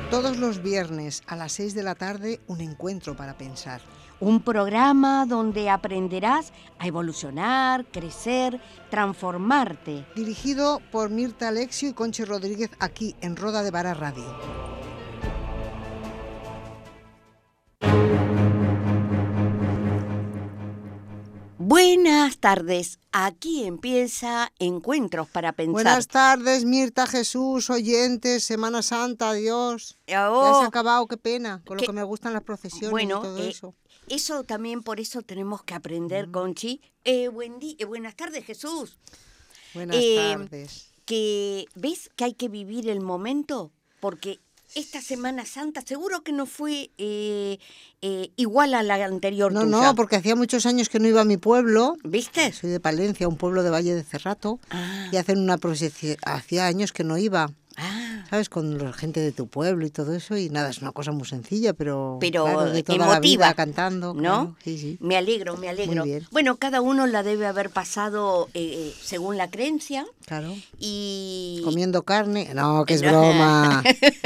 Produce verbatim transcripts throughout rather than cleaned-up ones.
Todos los viernes a las seis de la tarde, un encuentro para pensar. Un programa donde aprenderás a evolucionar, crecer, transformarte. Dirigido por Mirta Alexio y Conchi Rodríguez, aquí en Roda de Vara Radio. Buenas tardes, aquí empieza Encuentros para Pensar. Buenas tardes, Mirta, Jesús, oyentes, Semana Santa, adiós. Oh, ya se ha acabado, qué pena, con que, lo que me gustan las procesiones bueno, y todo eh, eso. Eso también, por eso tenemos que aprender, mm. Conchi. Eh, buen día, eh, buenas tardes, Jesús. Buenas eh, tardes. Que, ¿ves que hay que vivir el momento? Porque esta Semana Santa seguro que no fue eh, eh, igual a la anterior No, tuya. no, porque hacía muchos años que no iba a mi pueblo. ¿Viste? Soy de Palencia, un pueblo de Valle de Cerrato. Ah. Y hacen una procesión, hacía años que no iba. Ah. ¿Sabes? Con la gente de tu pueblo y todo eso. Y nada, es una cosa muy sencilla, pero, pero claro, de toda emotiva, la vida cantando. ¿no? Claro, sí, sí. Me alegro, me alegro. Muy bien. Bueno, cada uno la debe haber pasado eh, según la creencia. Claro. Y... Comiendo carne. No, que es broma.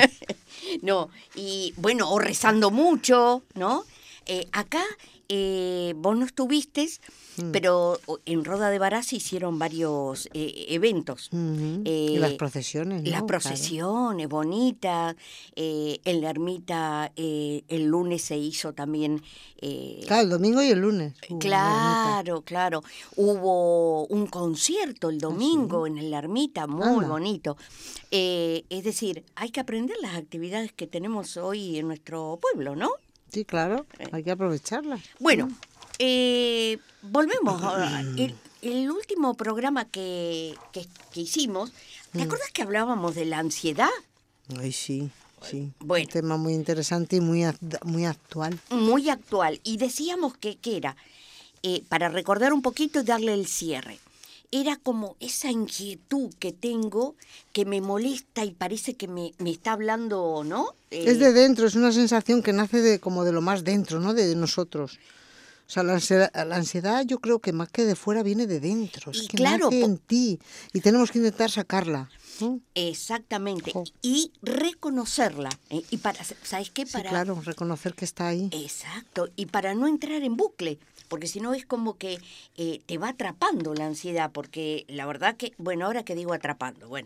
No, y bueno, o rezando mucho, ¿no? Eh, acá eh, vos no estuviste, mm. pero en Roda de Vara se hicieron varios eh, eventos. Uh-huh. eh, y las procesiones, ¿no? Las procesiones, claro. Bonitas. Eh, en la ermita eh, el lunes se hizo también... Eh, claro, el domingo y el lunes. Uh, claro, claro. Hubo un concierto el domingo ¿Ah, sí? en la ermita, muy ah, bonito. Eh, es decir, hay que aprender las actividades que tenemos hoy en nuestro pueblo, ¿no? Sí, claro, hay que aprovecharlas. Bueno, eh, volvemos. A, el, el último programa que, que, que hicimos, ¿te acuerdas que hablábamos de la ansiedad? Ay, sí, sí. Bueno. Un tema muy interesante y muy, muy actual. Muy actual. Y decíamos que, que era, eh, para recordar un poquito y darle el cierre, era como esa inquietud que tengo que me molesta y parece que me, me está hablando, ¿no? Eh, es de dentro, es una sensación que nace de como de lo más dentro, ¿no? De nosotros. O sea, la ansiedad, la ansiedad yo creo que más que de fuera viene de dentro, es que claro, nace en ti y tenemos que intentar sacarla, ¿no? Exactamente, oh. y reconocerla. ¿eh? Y para, ¿sabes qué? Para... Sí, claro, reconocer que está ahí. Exacto, y para no entrar en bucle. Porque si no es como que eh, te va atrapando la ansiedad, porque la verdad que, bueno, ahora que digo atrapando, bueno,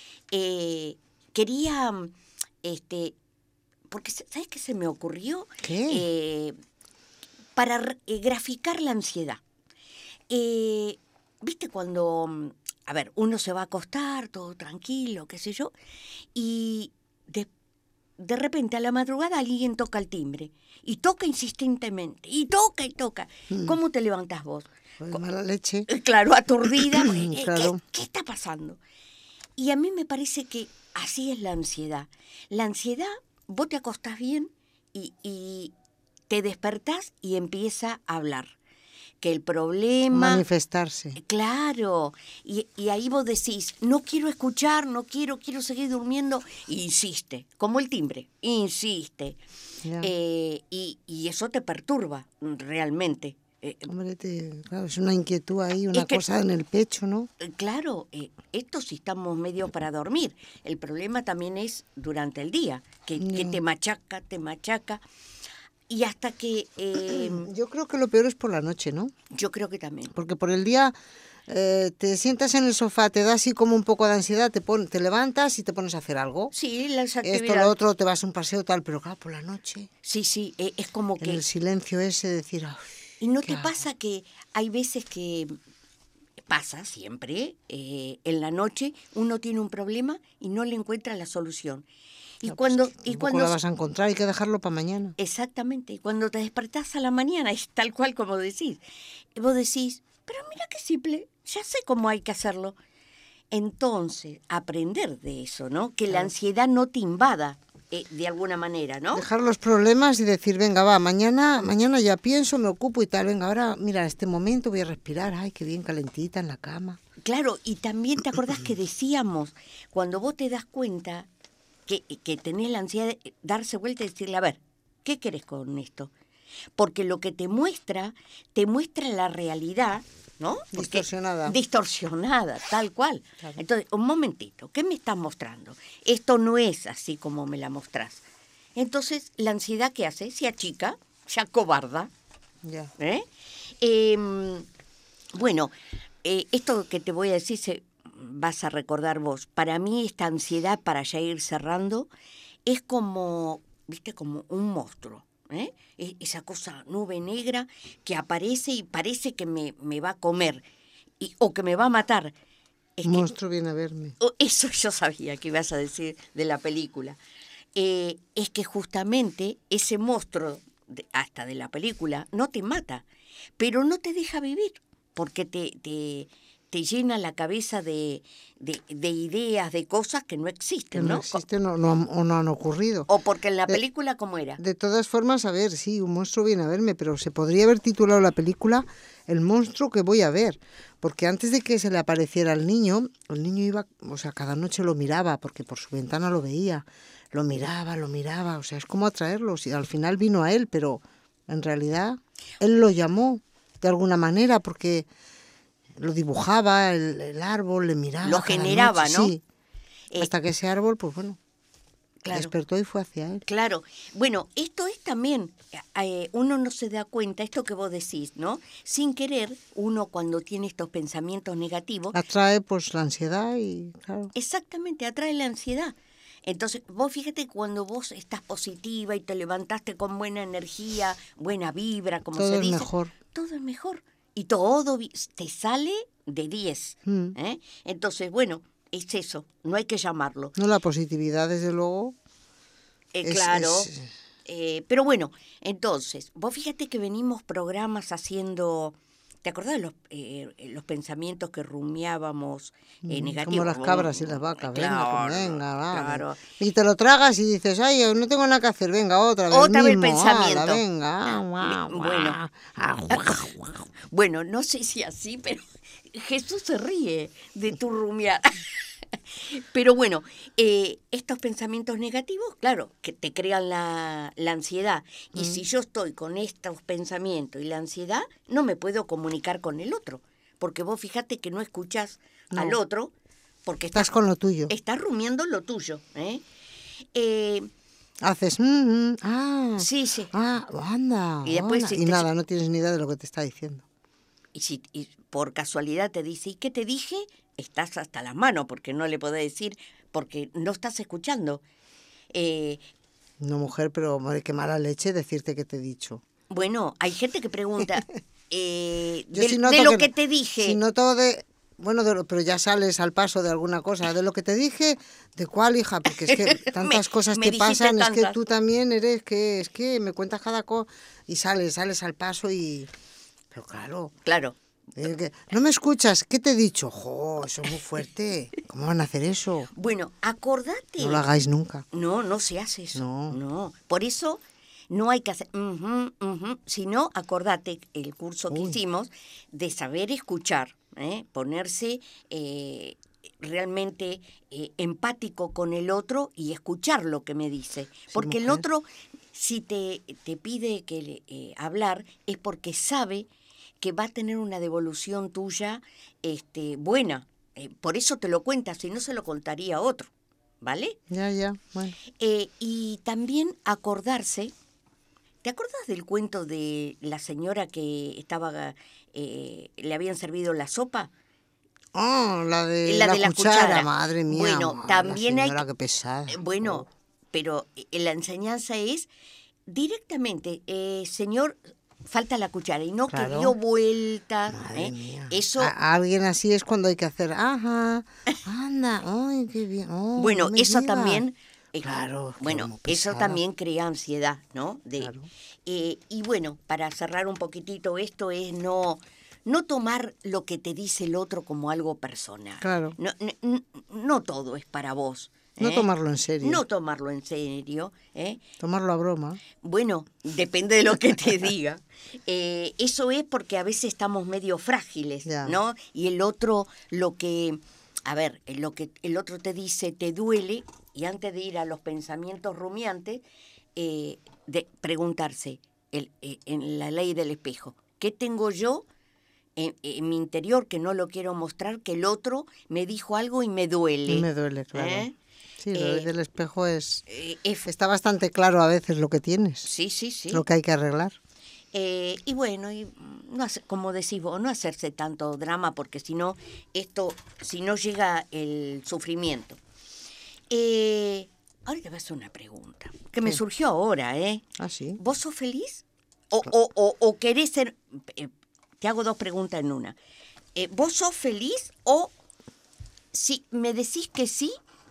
eh, quería, este, porque, ¿sabes qué se me ocurrió? ¿Qué? Eh, para eh, graficar la ansiedad. Eh, ¿Viste cuando, a ver, uno se va a acostar, todo tranquilo, qué sé yo, y de, de repente a la madrugada alguien toca el timbre? Y toca insistentemente, y toca y toca. Mm. ¿Cómo te levantás vos? Pues mala leche. Claro, aturdida. Porque, claro. ¿qué, ¿Qué está pasando? Y a mí me parece que así es la ansiedad. La ansiedad, vos te acostás bien y, y te despertás y empieza a hablar. Que el problema... Manifestarse. Claro. Y, y ahí vos decís, no quiero escuchar, no quiero, quiero seguir durmiendo. Insiste, como el timbre, insiste. Eh, y, y eso te perturba realmente. Eh, Hombre, te, claro, es una inquietud ahí, una que, cosa en el pecho, ¿no? Claro, eh, esto sí estamos medio para dormir. El problema también es durante el día, que, no. que te machaca, te machaca. Y hasta que... Eh, yo creo que lo peor es por la noche, ¿no? Yo creo que también. Porque por el día... Eh, te sientas en el sofá, te da así como un poco de ansiedad, te, pon, te levantas y te pones a hacer algo. Sí, las actividades. Esto, lo otro, te vas a un paseo tal, pero claro, por la noche. Sí, sí, eh, es como que... En el silencio ese de decir... ¿Y no te hago? Pasa que hay veces que pasa siempre, eh, en la noche uno tiene un problema y no le encuentra la solución? Y no, cuando, pues y cuando la vas a encontrar, hay que dejarlo para mañana. Exactamente, y cuando te despertás a la mañana, es tal cual como decís. Vos decís, pero mira qué simple, ya sé cómo hay que hacerlo. Entonces, aprender de eso, ¿no? Que claro. La ansiedad no te invada eh, de alguna manera, ¿no? Dejar los problemas y decir, venga, va, mañana, mañana ya pienso, me ocupo y tal. Venga, ahora, mira, en este momento voy a respirar. Ay, qué bien calentita en la cama. Claro, y también te acordás que decíamos, cuando vos te das cuenta que, que tenés la ansiedad de darse vuelta y decirle, a ver, ¿qué querés con esto? Porque lo que te muestra, te muestra la realidad, ¿no? Porque Distorsionada. Distorsionada, tal cual. Claro. Entonces, un momentito, ¿qué me estás mostrando? Esto no es así como me la mostrás. Entonces, la ansiedad, ¿qué hace? Se achica, se acobarda. Ya. ¿eh? Eh, bueno, eh, esto que te voy a decir se, vas a recordar vos. Para mí esta ansiedad, para ya ir cerrando, es como, viste, como un monstruo. ¿eh? Es esa cosa nube negra que aparece y parece que me, me va a comer y, o que me va a matar. Es Monstruo viene a verme. Que, eso yo sabía que ibas a decir de la película. Eh, es que justamente ese monstruo, de, hasta de la película, no te mata, pero no te deja vivir, porque te, te, te llena la cabeza de, de, de ideas, de cosas que no existen, Que no ¿no? existen o no, o no han ocurrido. O porque en la de, película, ¿cómo era? De todas formas, a ver, sí, un monstruo viene a verme, pero se podría haber titulado la película El monstruo que voy a ver, porque antes de que se le apareciera al niño, el niño iba, o sea, cada noche lo miraba, porque por su ventana lo veía, lo miraba, lo miraba, o sea, es como atraerlo, y al final vino a él, pero en realidad él lo llamó de alguna manera, porque lo dibujaba, el, el árbol, le miraba. Lo generaba, noche, ¿no? Sí, Eh, hasta que ese árbol, pues bueno, claro. despertó y fue hacia él. Claro. Bueno, esto es también, eh, uno no se da cuenta, esto que vos decís, ¿no? Sin querer, uno cuando tiene estos pensamientos negativos... Atrae pues la ansiedad y claro. Exactamente, atrae la ansiedad. Entonces, vos fíjate cuando vos estás positiva y te levantaste con buena energía, buena vibra, como todo se es dice. mejor. Todo es mejor. Y todo te sale de diez. Mm. ¿eh? Entonces, bueno, es eso, no hay que llamarlo. No, la positividad, desde luego. Eh, es, claro. es... Eh, pero bueno, entonces, vos fíjate que venimos programas haciendo... ¿Te acordás de los, eh, los pensamientos que rumiábamos eh, negativos? Como las cabras y las vacas, claro, venga, venga, va. Claro. Y te lo tragas y dices, ay, no tengo nada que hacer, venga, otra vez. Otra vez el mismo, pensamiento. ala, venga. Ah, bueno. Bueno, no sé si así, pero Jesús se ríe de tu rumiar. Pero bueno, eh, estos pensamientos negativos, claro, que te crean la, la ansiedad. Y mm. si yo estoy con estos pensamientos y la ansiedad, no me puedo comunicar con el otro. Porque vos fíjate que no escuchás no. al otro, porque estás, estás con lo tuyo. Estás rumiando lo tuyo. ¿eh? Eh, Haces, mm, mm, ah, sí, sí. Ah, anda. Y, después, anda. Si y te, nada, no tienes ni idea de lo que te está diciendo. Y si y por casualidad te dice, ¿y qué te dije? Estás hasta las manos, porque no le podés decir, porque no estás escuchando. Eh, no, mujer, pero madre, qué mala leche decirte que te he dicho. Bueno, hay gente que pregunta, eh, Yo de, si de lo que, que te dije. Si noto de... Bueno, de lo, pero ya sales al paso de alguna cosa. De lo que te dije, ¿de cuál, hija? Porque es que tantas me, cosas me te pasan, tantas. es que tú también eres, que es que me cuentas cada cosa y sales, sales al paso y... Pero claro. Claro. Eh, que, no me escuchas, ¿qué te he dicho? Jo, eso es muy fuerte. ¿Cómo van a hacer eso? Bueno, acordate. No lo hagáis nunca. No, no se hace eso. No. No. Por eso no hay que hacer, uh-huh, uh-huh, sino acordate el curso que Uy. hicimos de saber escuchar, ¿eh? ponerse eh, realmente eh, empático con el otro y escuchar lo que me dice. Porque sí, el otro, si te, te pide que eh, hablar, es porque sabe que va a tener una devolución tuya este, buena. Eh, por eso te lo cuenta, si no se lo contaría a otro, ¿vale? Ya, ya, bueno. Eh, y también acordarse, ¿te acuerdas del cuento de la señora que estaba, eh, le habían servido la sopa? Oh, la de la, la, de la cuchara, cuchara, madre mía. Bueno, madre, también la señora, hay... qué pesada. Bueno, oh. pero la enseñanza es directamente, eh, señor... falta la cuchara y no claro. que dio vueltas. Madre ¿eh? mía. Eso. A, a alguien así es cuando hay que hacer, ajá, anda, ay, qué bien. Oh, bueno, no eso digas. también. Eh, claro. Bueno, eso también crea ansiedad, ¿no? De, claro. eh, y bueno, para cerrar un poquitito esto es no, no tomar lo que te dice el otro como algo personal. Claro. No, no, no todo es para vos. No ¿Eh? tomarlo en serio. No tomarlo en serio. ¿eh? Tomarlo a broma. Bueno, depende de lo que te diga. Eh, eso es porque a veces estamos medio frágiles, ya. ¿no? Y el otro, lo que, a ver, lo que el otro te dice te duele, y antes de ir a los pensamientos rumiantes, eh, de preguntarse, el, eh, en la ley del espejo, ¿qué tengo yo en, en mi interior que no lo quiero mostrar, que el otro me dijo algo y me duele. Me duele, claro. ¿Eh? Sí, lo Eh, del espejo es... Eh, es- Está bastante claro a veces lo que tienes, sí, sí, sí. lo que hay que arreglar. Eh, y bueno, y no hace- como decís vos, no hacerse tanto drama, porque si no, esto, si no llega el sufrimiento. Eh, ahora te voy a hacer una pregunta, que me ¿Qué? surgió ahora, ¿eh? Ah, sí. ¿Vos sos feliz? ¿O, o, o, o querés ser...? eh, te hago dos preguntas en una. Eh, ¿Vos sos feliz o si me decís que sí,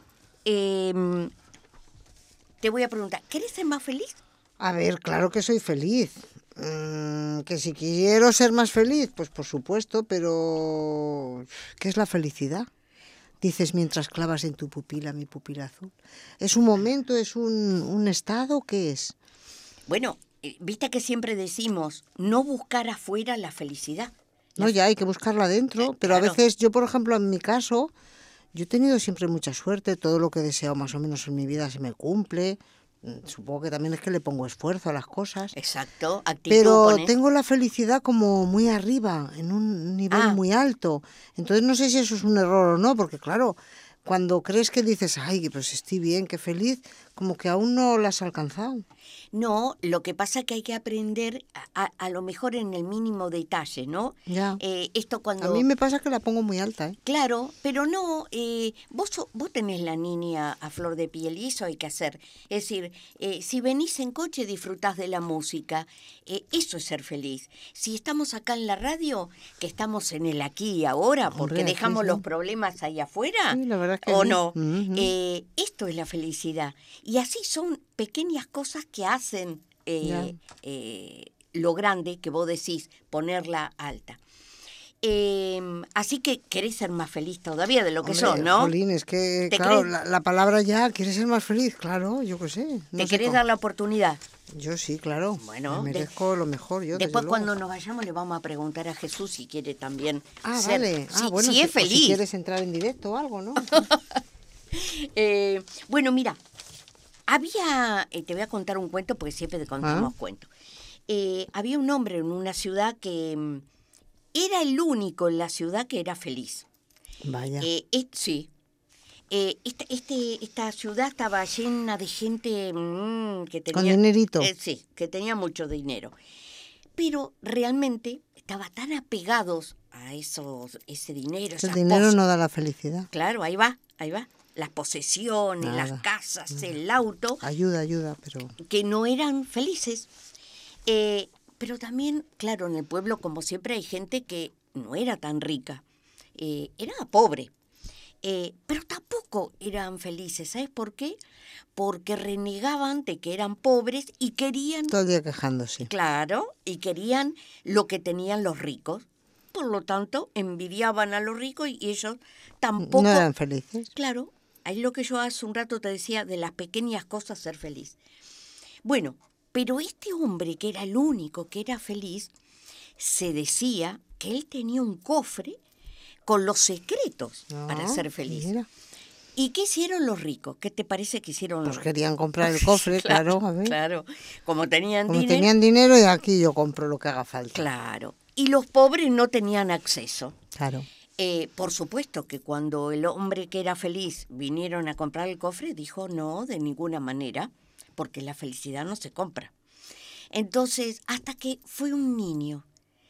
eh, te voy a preguntar, ¿querés ser más feliz? A ver, claro que soy feliz. Mm, que si quiero ser más feliz, pues por supuesto, pero ¿qué es la felicidad? Dices mientras clavas en tu pupila mi pupila azul. ¿Es un momento, es un, un estado? ¿Qué es? Bueno, eh, viste que siempre decimos, no buscar afuera la felicidad. No, ya hay que buscarla dentro, pero a claro. veces yo, por ejemplo, en mi caso, yo he tenido siempre mucha suerte, todo lo que he deseado más o menos en mi vida se me cumple. Mm, Supongo que también es que le pongo esfuerzo a las cosas. Exacto, actitud Pero pones. tengo la felicidad como muy arriba, en un nivel Ah. muy alto. Entonces no sé si eso es un error o no, porque claro, cuando crees que dices, ay, pues estoy bien, qué feliz, como que aún no la has alcanzado. No, lo que pasa es que hay que aprender a, a- a lo mejor en el mínimo detalle, ¿no? Ya. Eh, esto cuando... A mí me pasa que la pongo muy alta, ¿eh? Claro, pero no, eh, vos, so- vos tenés la niña a flor de piel y eso hay que hacer. Es decir, eh, si venís en coche disfrutás de la música, eh, eso es ser feliz. Si estamos acá en la radio, que estamos en el aquí y ahora, porque Hombre, aquí dejamos sí. los problemas ahí afuera, Sí, la verdad es que ¿o sí. no? Ujú. Eh, esto es la felicidad. Y así son pequeñas cosas que hacen eh, Ya. eh, lo grande que vos decís, ponerla alta. Eh, así que querés ser más feliz todavía de lo que Hombre, sos, ¿no? jolín, es que, ¿Te claro, crees- la, la palabra ya, ¿quieres ser más feliz? Claro, yo qué sé. No ¿Te sé querés cómo. dar la oportunidad? Yo sí, claro. Bueno, me de- merezco lo mejor, yo, desde Después luego. cuando nos vayamos le vamos a preguntar a Jesús si quiere también Ah, ser... vale. Ah, si, bueno, si si, es o si feliz. quieres entrar en directo o algo, ¿no? Eh, bueno, mira, había... eh, te voy a contar un cuento porque siempre te contamos Ah. cuentos. Eh, había un hombre en una ciudad que mm, era el único en la ciudad que era feliz. Vaya. Eh, es- sí. Eh, esta, este, esta ciudad estaba llena de gente mm, que tenía... Con dinerito. eh, sí, que tenía mucho dinero. Pero realmente estaba tan apegados a esos, ese dinero, El esas dinero pos- no da la felicidad. Claro, ahí va, ahí va. Las posesiones, Nada, las casas, el auto, Ayuda, ayuda, pero... que no eran felices. Eh, pero también, claro, en el pueblo, como siempre, hay gente que no era tan rica, eh, era pobre. Eh, pero tampoco eran felices, ¿sabes por qué? Porque renegaban de que eran pobres y querían, Todo el día quejándose. claro, y querían lo que tenían los ricos. Por lo tanto, envidiaban a los ricos y ellos tampoco... No eran felices. Claro, ahí lo que yo hace un rato te decía, de las pequeñas cosas ser feliz. Bueno, pero este hombre, que era el único que era feliz, se decía que él tenía un cofre con los secretos para Ah, ser feliz. mira. ¿Y qué hicieron los ricos? ¿Qué te parece que hicieron Pues los querían comprar el cofre, claro, a ver. Claro, como tenían Como dinero. tenían dinero y aquí yo compro lo que haga falta. Claro. Y los pobres no tenían acceso. Claro. Eh, por supuesto que cuando el hombre que era feliz vinieron a comprar el cofre, dijo no, de ninguna manera, porque la felicidad no se compra. Entonces, hasta que fue un niño,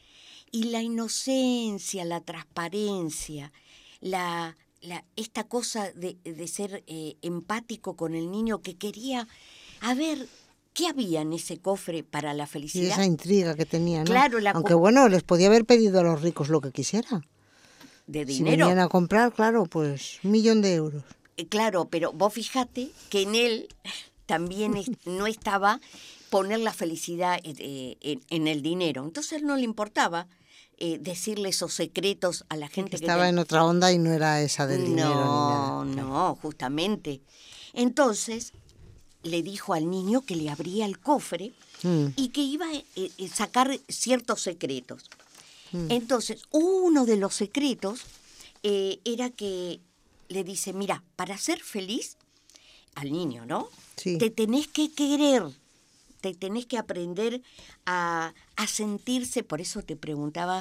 y la inocencia, la transparencia, la, la, esta cosa de, de ser eh, empático con el niño que quería, a ver, ¿qué había en ese cofre para la Y felicidad? esa intriga que tenían, ¿no? Claro, la Aunque cu- bueno, les podía haber pedido a los ricos lo que quisiera. De Si dinero. venían a comprar, claro, pues un millón de euros. Eh, Claro, pero vos fijate que en él también es- no estaba poner la felicidad eh, en, en el dinero. Entonces no le importaba eh, decirle esos secretos a la gente que Estaba ten- en otra onda y no era esa del dinero ni No, nada. no, justamente. Entonces le dijo al niño que le abría el cofre Mm. y que iba a eh, eh, sacar ciertos secretos. Mm. Entonces, uno de los secretos eh, era que le dice, mira, para ser feliz, al niño, ¿no? Sí. Te tenés que querer, te tenés que aprender a, a sentirse, por eso te preguntaba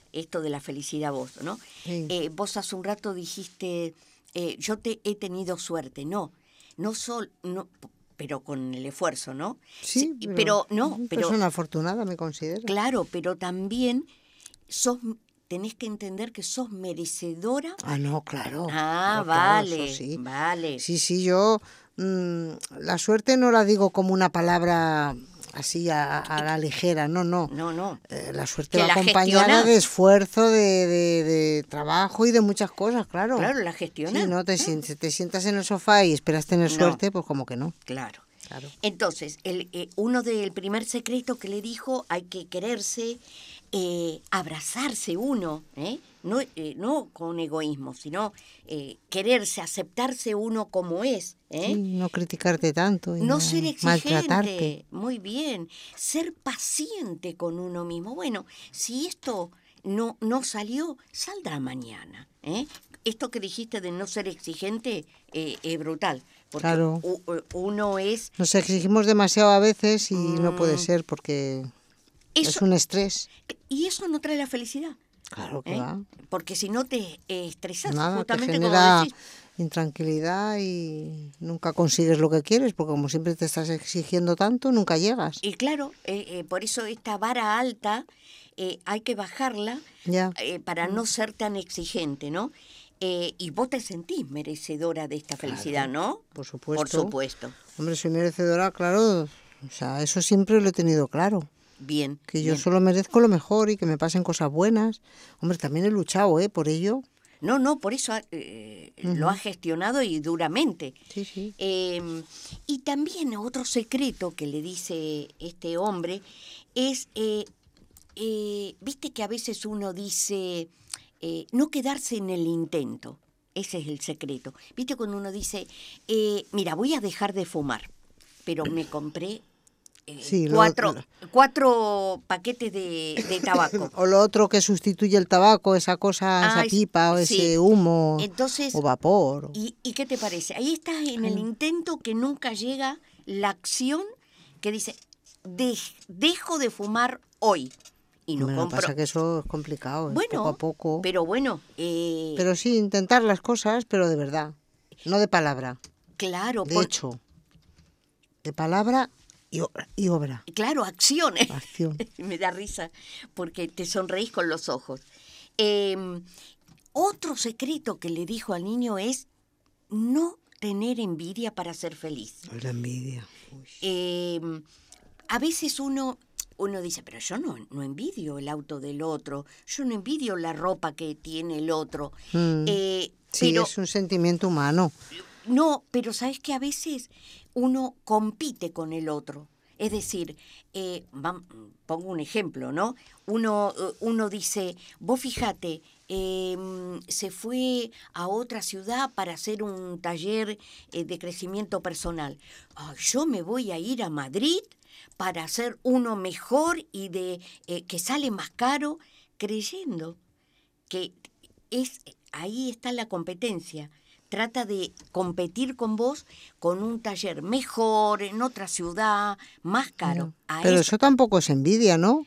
esto de la felicidad vos, ¿no? Sí. Eh, vos hace un rato dijiste, eh, yo te he tenido suerte. No, no solo, no, pero con el esfuerzo, ¿no? Sí, Sí, pero, pero no, una pero persona afortunada me considero. claro, pero también sos, tenés que entender que sos merecedora. Ah, no, claro. Ah, claro, claro, vale, eso sí. vale. Sí, sí, yo mm, la suerte no la digo como una palabra así a, a la ligera, no, no. No, no. Eh, la suerte Que va la acompañada gestionás. de esfuerzo, de, de- de trabajo y de muchas cosas, claro. Claro, la Sí, gestionás. no te, Ah, sien- te sientas en el sofá y esperas tener No. suerte, pues como que no. Claro. Claro. Entonces, el, eh, uno del primer secreto que le dijo, hay que quererse, eh, abrazarse uno, ¿eh? No, eh, no con egoísmo, sino eh, quererse, aceptarse uno como es, ¿eh? Sí, no criticarte tanto y No no ser maltratarte. exigente, muy bien. Ser paciente con uno mismo. Bueno, si esto no, no salió, saldrá mañana, ¿eh? Esto que dijiste de no ser exigente eh, es brutal, porque Claro. u- u- uno es... Nos exigimos demasiado a veces y no puede Mm, ser porque es eso, un estrés. y eso no trae la felicidad, Claro que ¿eh? va. Porque si no te eh, estresás, Nada, te justamente como genera decís. intranquilidad y nunca consigues lo que quieres, porque como siempre te estás exigiendo tanto, nunca llegas. Y claro, eh, eh, por eso esta vara alta eh, hay que bajarla Ya. eh, para no ser tan exigente, ¿no? Eh, y vos te sentís merecedora de esta felicidad, Claro, ¿no? por supuesto. Por supuesto. Hombre, soy merecedora, claro. O sea, eso siempre lo he tenido claro. Bien. Que yo bien. solo merezco lo mejor y que me pasen cosas buenas. Hombre, también he luchado, ¿eh? Por ello. No, no, por eso eh, lo ha gestionado y duramente. Sí, sí. Eh, y también otro secreto que le dice este hombre es, eh, eh, viste que a veces uno dice, eh, no quedarse en el intento. Ese es el secreto. Viste cuando uno dice, eh, mira, voy a dejar de fumar, pero me compré eh, Sí, lo- cuatro, lo- cuatro paquetes de, de tabaco. O lo otro que sustituye el tabaco, esa cosa, Ah, esa es- pipa o sí. ese humo Entonces, o vapor. o- ¿Y, y qué te parece? Ahí estás en el intento que nunca llega la acción que dice, "Dej- dejo de fumar hoy y no Hombre, lo que compro". pasa que eso es complicado, es Bueno, poco a poco. pero bueno, eh, Pero sí, intentar las cosas, pero de verdad. No de palabra, claro, de por- hecho. De palabra y obra. Y obra. claro, acciones. Acción. Me da risa porque te sonreís con los ojos. Eh, otro secreto que le dijo al niño es no tener envidia para ser feliz. La envidia. Uy. Eh, a veces uno, uno dice, pero yo no, no envidio el auto del otro, yo no envidio la ropa que tiene el otro. Mm. Eh, Sí, pero es un sentimiento humano. no, pero sabes que a veces uno compite con el otro. Es decir, eh, vam- pongo un ejemplo, ¿no? Uno, eh, uno dice, vos fíjate, eh, se fue a otra ciudad para hacer un taller eh, de crecimiento personal. Ah, yo me voy a ir a Madrid para hacer uno mejor y de eh, que sale más caro, creyendo que es ahí está la competencia. Trata de competir con vos con un taller mejor, en otra ciudad, más caro. A Pero eso- eso tampoco es envidia, ¿no?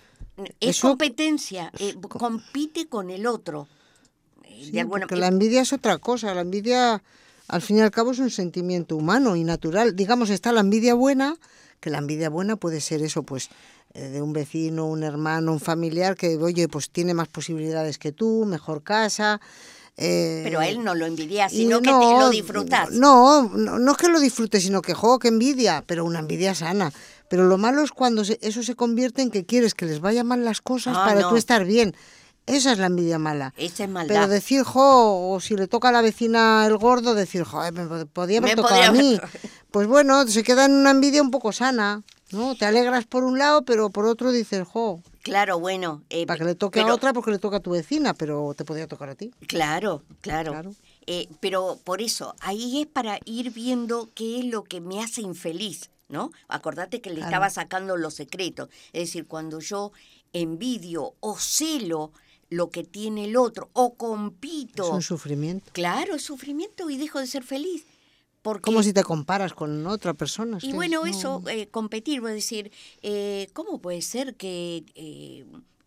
es eso- competencia, eh, compite con el otro. Eh, Sí, de alguna porque la envidia es otra cosa. La envidia, al fin y al cabo, es un sentimiento humano y natural. Digamos, está la envidia buena, que la envidia buena puede ser eso, pues, eh, de un vecino, un hermano, un familiar que, oye, pues tiene más posibilidades que tú, mejor casa. eh, Pero a él no lo envidias, y sino que te lo disfrutás. No, no, no es que lo disfrutes, sino que, jo, que envidia, pero una envidia sana. Pero lo malo es cuando se- eso se convierte en que quieres que les vaya mal las cosas Ah, para no. tú estar bien. Esa es la envidia mala. Esa es maldad. Pero decir, jo, o si le toca a la vecina el gordo, decir, jo, me pod- podía haber Me tocado podría a mí. haber- Pues bueno, se queda en una envidia un poco sana, ¿no? Te alegras por un lado, pero por otro dices, jo, Claro, bueno. eh, para que le toque pero- a otra porque le toca a tu vecina, pero te podía tocar a ti. Claro, claro. Claro. Eh, pero por eso, ahí es para ir viendo qué es lo que me hace infeliz, ¿no? Acordate que le Claro. estaba sacando los secretos. Es decir, cuando yo envidio o celo lo que tiene el otro o compito. Es un sufrimiento. Claro, es sufrimiento y dejo de ser feliz. Porque, Como si te comparas con otra persona. es y que bueno, es- no- eso, eh, competir, voy a decir, eh, ¿cómo puede ser que eh,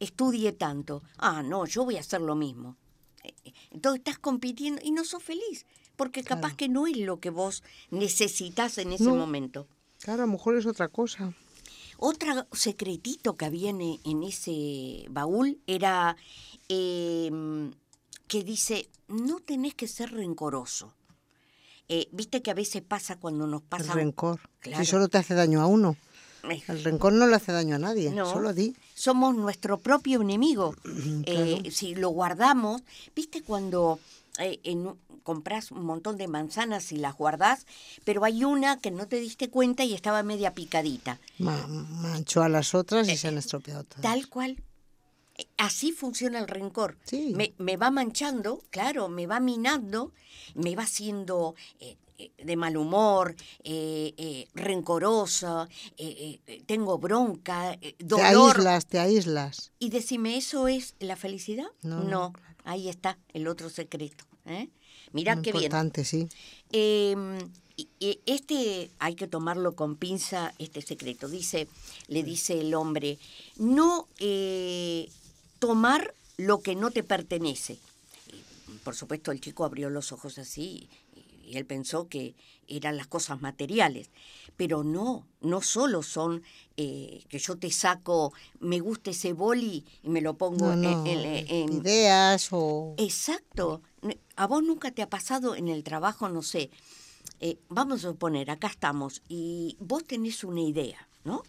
estudie tanto. Ah, no, yo voy a hacer lo mismo. Entonces estás compitiendo y no sos feliz, porque capaz Claro. que no es lo que vos necesitas en ese No. momento. Claro, a lo mejor es otra cosa. Otro secretito que había en, en ese baúl era eh, que dice, no tenés que ser rencoroso. Eh, Viste que a veces pasa cuando nos El pasa... rencor. Claro. Si solo te hace daño a uno. Eh, El rencor no le hace daño a nadie, No, solo a ti. somos nuestro propio enemigo. Claro. Eh, si lo guardamos, ¿viste cuando eh, en, compras un montón de manzanas y las guardás, pero hay una que no te diste cuenta y estaba media picadita? Ma- manchó a las otras y se han estropeado todas. Tal cual. Eh, Así funciona el rencor. Sí. Me, me va manchando, claro, me va minando, me va haciendo eh, eh, de mal humor, eh, eh, rencorosa, eh, eh, tengo bronca, eh, Te dolor. aíslas, te aíslas. Y decime, ¿eso es la felicidad? No, no, Ahí está el otro secreto. ¿eh? Mirá Muy qué bien. importante, sí. Eh, y- y este hay que tomarlo con pinza, este secreto. Dice, le dice el hombre, no eh, tomar lo que no te pertenece. Y, por supuesto, el chico abrió los ojos así y, y él pensó que eran las cosas materiales. Pero no, no solo son eh, que yo te saco, me gusta ese boli y me lo pongo No, no. en... en- en- Ideas o... Exacto. ¿A vos nunca te ha pasado en el trabajo, no sé, eh, vamos a suponer, acá estamos, y vos tenés una idea, ¿no?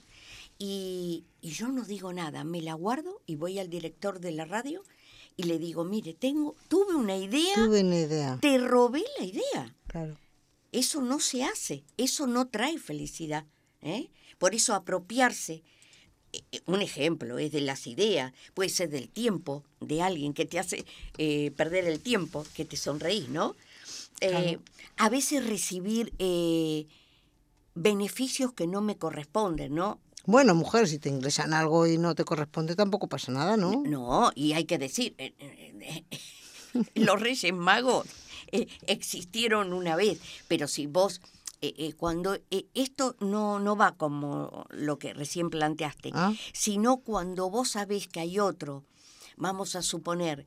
Y, y yo no digo nada, me la guardo y voy al director de la radio y le digo, mire, tengo, tuve una idea, Tuve una idea. te robé la idea. Claro. Eso no se hace, eso no trae felicidad. ¿eh? Por eso apropiarse, eh, un ejemplo es de las ideas, puede ser del tiempo de alguien que te hace eh, perder el tiempo, que te sonreís, ¿no? Eh, Claro. A veces recibir eh, beneficios que no me corresponden, ¿no? Bueno, mujer, si te ingresan algo y no te corresponde, tampoco pasa nada, ¿no? No, y hay que decir, eh, eh, eh, los Reyes Magos eh, existieron una vez, pero si vos, eh, eh, cuando eh, esto no, no va como lo que recién planteaste, Ah. sino cuando vos sabés que hay otro, vamos a suponer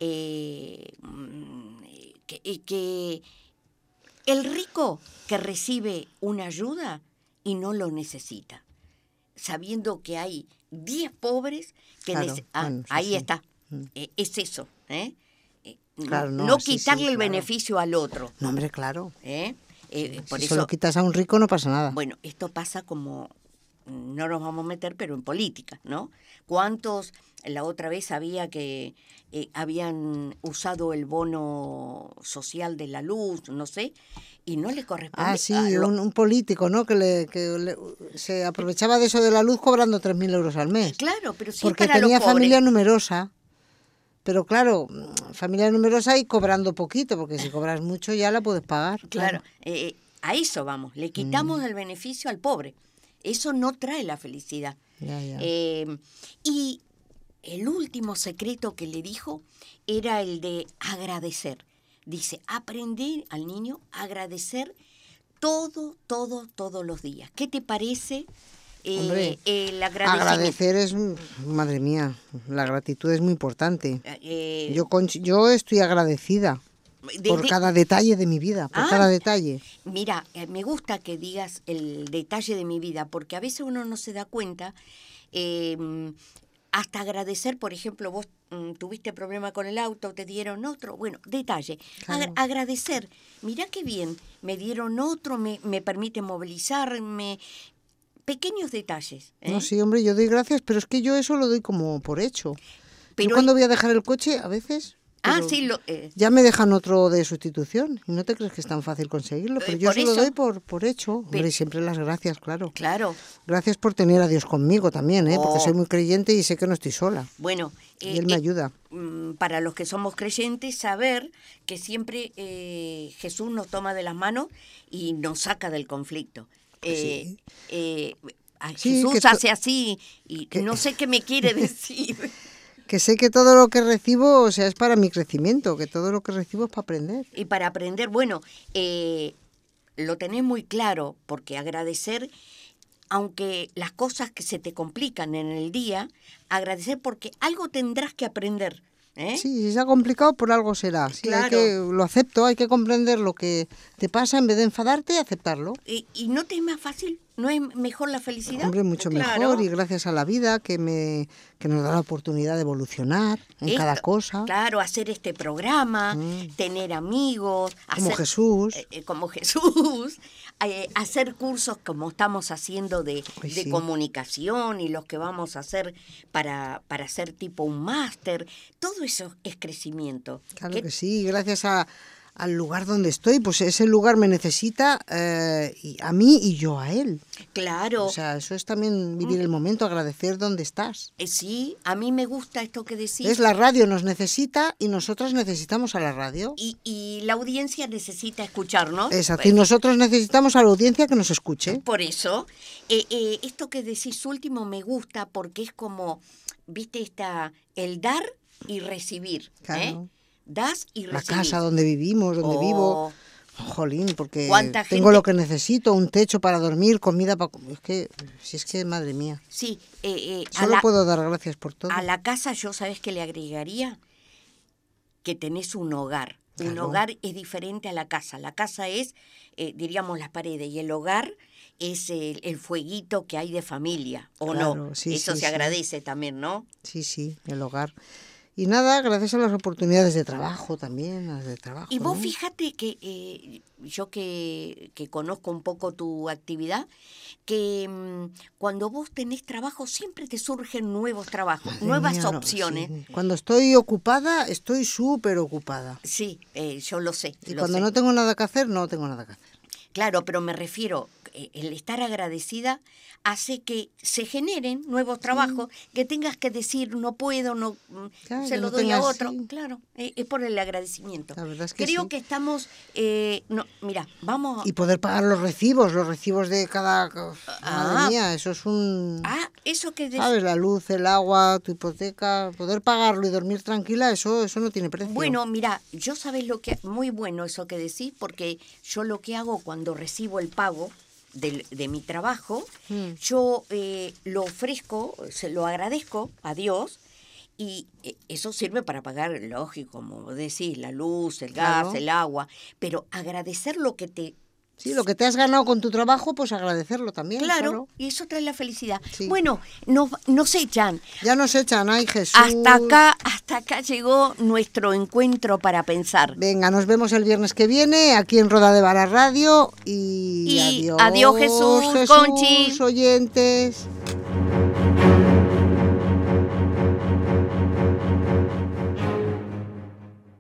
eh, que, eh, que el rico que recibe una ayuda y no lo necesita, sabiendo que hay diez pobres que Claro, nece- ah, bueno, eso ahí sí. está. Mm. Eh, es eso, ¿eh? Eh, no- Claro, no, no sí, sí, quitarle el claro. beneficio al otro, No, hombre, claro. ¿eh? Eh, por si eso, se lo quitas a un rico no pasa nada. bueno, esto pasa como, no nos vamos a meter, pero en política, ¿no? ¿Cuántos, la otra vez había que eh, habían usado el bono social de la luz, no sé, y no le corresponde Ah, sí, a lo- un, un político, ¿no? Que, le, que le- se aprovechaba de eso de la luz cobrando tres mil euros al mes. Claro, pero sí Porque para tenía los pobres. familia numerosa. Pero claro, familia numerosa y cobrando poquito, porque si cobras mucho ya la puedes pagar. Claro, eh, a eso vamos, le quitamos el beneficio al pobre. Eso no trae la felicidad. Ya, ya. Eh, y el último secreto que le dijo era el de agradecer. Dice, aprender al niño a agradecer todo, todo, todos los días. ¿Qué te parece eh, Hombre, el agradecimiento? Agradecer es, madre mía, la gratitud es muy importante. Eh, Yo, con- yo estoy agradecida de- por de- cada detalle de mi vida, por Ah. cada detalle. Mira, eh, me gusta que digas el detalle de mi vida, porque a veces uno no se da cuenta, eh, hasta agradecer, por ejemplo, vos mm, tuviste problema con el auto, te dieron otro, bueno, detalle, Claro. Agra- agradecer, mirá qué bien, me dieron otro, me, me permite movilizarme, pequeños detalles. ¿eh? No, sí, hombre, yo doy gracias, pero es que yo eso lo doy como por hecho. Pero yo cuando voy a dejar el coche, a veces... Ah, pero sí, lo, eh, Ya me dejan otro de sustitución y no te crees que es tan fácil conseguirlo, pero Eh, yo por se lo eso. doy por, por hecho. Hombre, Pero- y siempre las gracias, claro. claro, Gracias por tener a Dios conmigo también, ¿eh? Porque Oh. soy muy creyente y sé que no estoy sola. bueno. Y eh, Él me eh, ayuda. mm, para los que somos creyentes, saber que siempre eh, Jesús nos toma de las manos y nos saca del conflicto. Eh, eh, a Sí, Jesús que to- hace así y que- no sé qué me quiere decir. Que sé que todo lo que recibo, o sea, es para mi crecimiento, que todo lo que recibo es para aprender. Y para aprender, bueno, eh, lo tenés muy claro, porque agradecer aunque las cosas que se te complican en el día, agradecer porque algo tendrás que aprender. ¿Eh? Sí, si se ha complicado, por algo será. Sí, Claro. hay que, lo acepto, hay que comprender lo que te pasa en vez de enfadarte y aceptarlo. ¿Y, y no te es más fácil? ¿No es mejor la felicidad? Hombre, mucho Claro. mejor, y gracias a la vida que me que nos da la oportunidad de evolucionar en Esto, cada cosa. Claro, hacer este programa, Mm. tener amigos. Como hacer, Jesús. eh, eh, como Jesús. eh, hacer cursos como estamos haciendo de, Ay, de sí. comunicación y los que vamos a hacer para, para hacer tipo un máster. Todo eso es crecimiento. Claro ¿Qué- que sí, gracias a, al lugar donde estoy, pues ese lugar me necesita eh, y a mí y yo a él. Claro. O sea, eso es también vivir el momento, agradecer dónde estás. Eh, sí, a mí me gusta esto que decís. Es la radio nos necesita y nosotros necesitamos a la radio. Y, y la audiencia necesita escucharnos. Exacto, y nosotros necesitamos a la audiencia que nos escuche. Por eso, eh, eh, esto que decís último me gusta porque es como, viste, esta, el dar y recibir. Claro. ¿eh? Das y La recibir. casa donde vivimos, donde Oh, vivo. Jolín, porque ¿Cuánta tengo gente- lo que necesito, un techo para dormir, comida para... Es que, si es que, madre mía, Sí, eh, eh, a, solo la, puedo dar gracias por todo. a la casa yo, ¿sabes qué le agregaría? Que tenés un hogar. Un Claro. hogar es diferente a la casa. La casa es, eh, diríamos, las paredes y el hogar es el, el fueguito que hay de familia, ¿o Claro, no? sí, Eso sí, se sí. agradece también, ¿no? Sí, sí, el hogar. Y nada, gracias a las oportunidades de trabajo también, las de trabajo. Y vos ¿no? fíjate que eh, yo que, que conozco un poco tu actividad, que mm, cuando vos tenés trabajo siempre te surgen nuevos trabajos, Madre nuevas mía, no, opciones. sí. Cuando estoy ocupada, estoy súper ocupada. Sí, eh, yo lo sé. Y lo cuando sé. no tengo nada que hacer, no tengo nada que hacer. Claro, pero me refiero, eh, el estar agradecida hace que se generen nuevos trabajos, que tengas que decir no puedo, no mm, Claro, se que lo no doy a tengas, otro. sí. Claro, eh, es por el agradecimiento. La verdad es que Creo sí. que estamos, eh, no, mira, vamos. Y poder pagar los recibos, los recibos de cada... Ah. Madre mía, eso es un... Ah, eso que decís. ¿Sabes? La luz, el agua, tu hipoteca, poder pagarlo y dormir tranquila, eso eso no tiene precio. Bueno, mira, yo sabes lo que, muy bueno eso que decís, porque yo lo que hago cuando recibo el pago de, de mi trabajo, Mm. yo eh, lo ofrezco, se lo agradezco a Dios, y eh, eso sirve para pagar, lógico, como decís, la luz, el gas, Claro. el agua, pero agradecer lo que te... Sí, lo que te has ganado con tu trabajo, pues agradecerlo también. Claro, Claro. y eso trae la felicidad. Sí. Bueno, nos, nos echan. Ya nos echan, ay Jesús. Hasta acá, hasta acá llegó nuestro encuentro para pensar. Venga, nos vemos el viernes que viene aquí en Roda de Vara Radio y, Y adiós, adiós, Jesús, Conchi. oyentes.